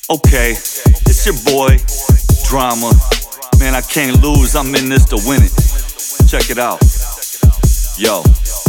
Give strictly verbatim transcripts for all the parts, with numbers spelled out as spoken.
Okay, it's your boy, Drama. Man, I can't lose, I'm in this to win it. Check it out. Yo.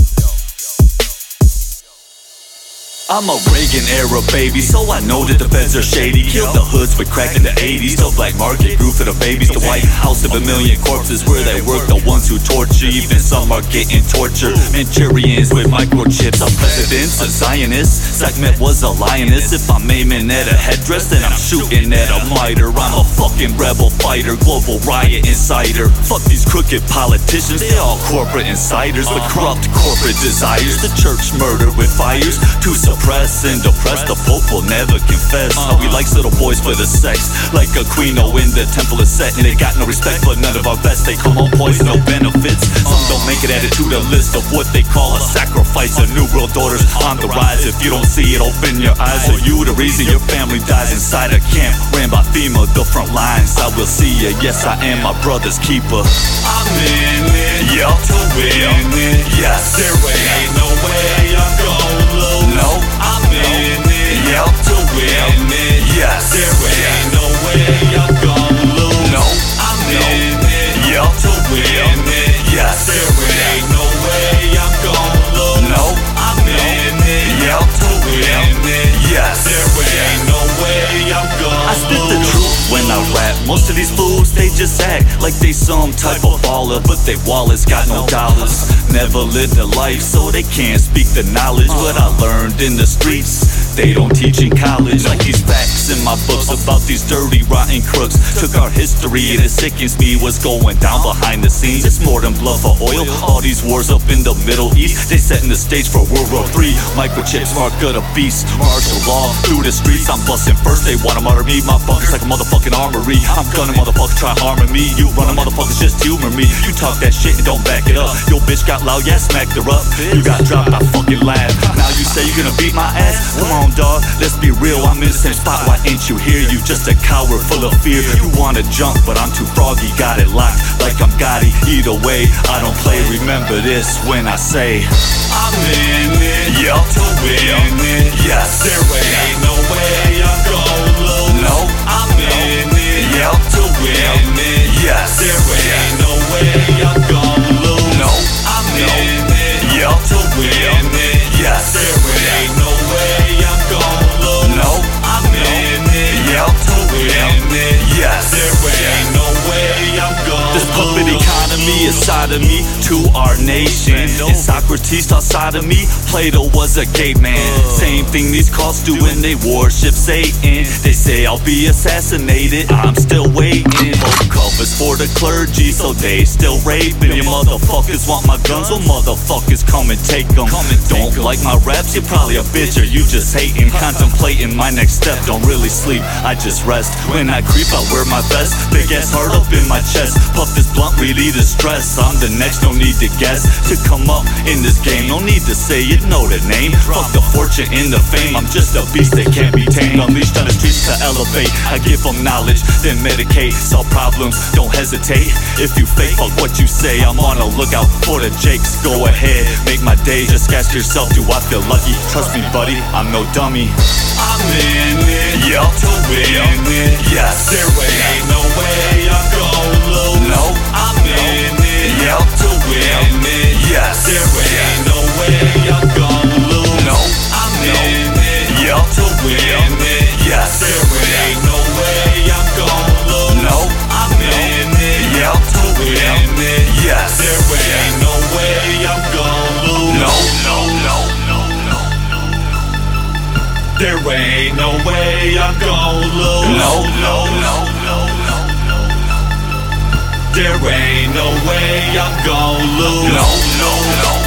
I'm a Reagan era baby, so I know that the feds are shady. Killed the hoods with crack in the eighties. The black market grew for the babies. The White House of a million corpses where they work, the ones who torture. Even some are getting tortured. Manchurians with microchips. I'm presidents, a Zionist. Sekhmet was a lioness. If I'm aiming at a headdress, then I'm shooting at a miter. I'm a fucking rebel fighter, global riot insider. Fuck these crooked politicians, they all corporate insiders with corrupt corporate desires. The church murdered with fires to suppress and oppress. The Pope will never confess. How he likes little boys for the sex, like a queen oh in the temple is set. And they got no respect for none of our best. They come on poison, no benefits. Some don't make it added to the list of what they call a sacrifice. A new world order's on the rise. If you don't see it, open your eyes. Are you the reason your family dies inside a camp ran by FEMA, the front lines? I will see ya, yes I am my brother's keeper. I'm in it, yup, to win it. Yes, there ain't no way I'm gonna lose. No, I'm in it, yup, to win it. Yes, there ain't no way I'm gonna lose. No, I'm in it, yup, to win it. Yes, there ain't no way I'm gonna lose. No, I'm in it, yup, to win it. Yes, there ain't no way I'm gonna lose. I spit the truth when I rap. Most of these fools, they just act like they some type of baller, but they wallets got no dollars. Never lived a life, so they can't speak the knowledge. What I learned in the streets, they don't teach in college. Like these facts in my books about these dirty, rotten crooks. Took our history and it sickens me what's going down behind the scenes. It's more than blood for oil. All these wars up in the Middle East, they setting the stage for World War Three. Microchips, mark of the beast. Martial law through the streets. I'm busting first, they wanna murder me. My bunker's like a motherfucking armory. I'm gunning motherfuckers, try harming me. You running motherfuckers, just humor me. You talk that shit and don't back it up. Yo bitch got loud, yeah, smacked her up. You got dropped, I fucking laugh. Now you say you gonna beat my ass? Come on dog, let's be real, I'm in the same spot, why ain't you here? You just a coward full of fear. You wanna jump, but I'm too froggy, got it locked like I'm Gotti. Either way, I don't play, remember this when I say I'm in it, yup, to win it. Yes, there ain't no way I'm gonna lose. No, I'm in it, yup, to win it. Yes, there ain't no way I'm gonna lose. No, I'm in it, yup, to win it. Yes, there ain't no way I'm gonna lose. No, I'm in it, yup, to win it. Yes, there ain't no way I'm gonna lose. This puppet economy is side of me to our nation. And Socrates taught side of me, Plato was a gay man. Same thing these cults do when they worship Satan. They say I'll be assassinated, I'm still waiting. Both covers for the clergy, so they still raping. You motherfuckers want my guns, well motherfuckers come and take them. Don't like my raps, you're probably a bitch or you just hating. Contemplating my next step, don't really sleep, I just rest. When I creep, I wear my vest, big ass heart up in my chest. Puff this blunt, relieve the stress. I'm the next, no need to guess. To come up in this game, no need to say it, know the name. Fuck the fortune and the fame, I'm just a beast that can't be tamed. Unleashed on the streets to elevate, I give them knowledge, then medicate. Solve problems, don't hesitate. If you fake, fuck what you say. I'm on a lookout for the jakes, go ahead, make my day. Just ask yourself, do I feel lucky? Trust me buddy, I'm no dummy. I'm in it, yup, to win it. Yes, there ain't no way I'm gonna lose. No, I'm in it, yup, to win it. Yes, there ain't no way I'm gonna lose. No, I'm in it, yup, to win it. Yes, there ain't no way I'm gonna lose. No, I'm in it, yup, to win it. Yes, there ain't no way I'm gonna lose. No, no, no, no, no, no, no. There ain't no way I'm gonna lose. No, no, no, no, no, no, no. There ain't no way I'm gonna lose. No, no, no.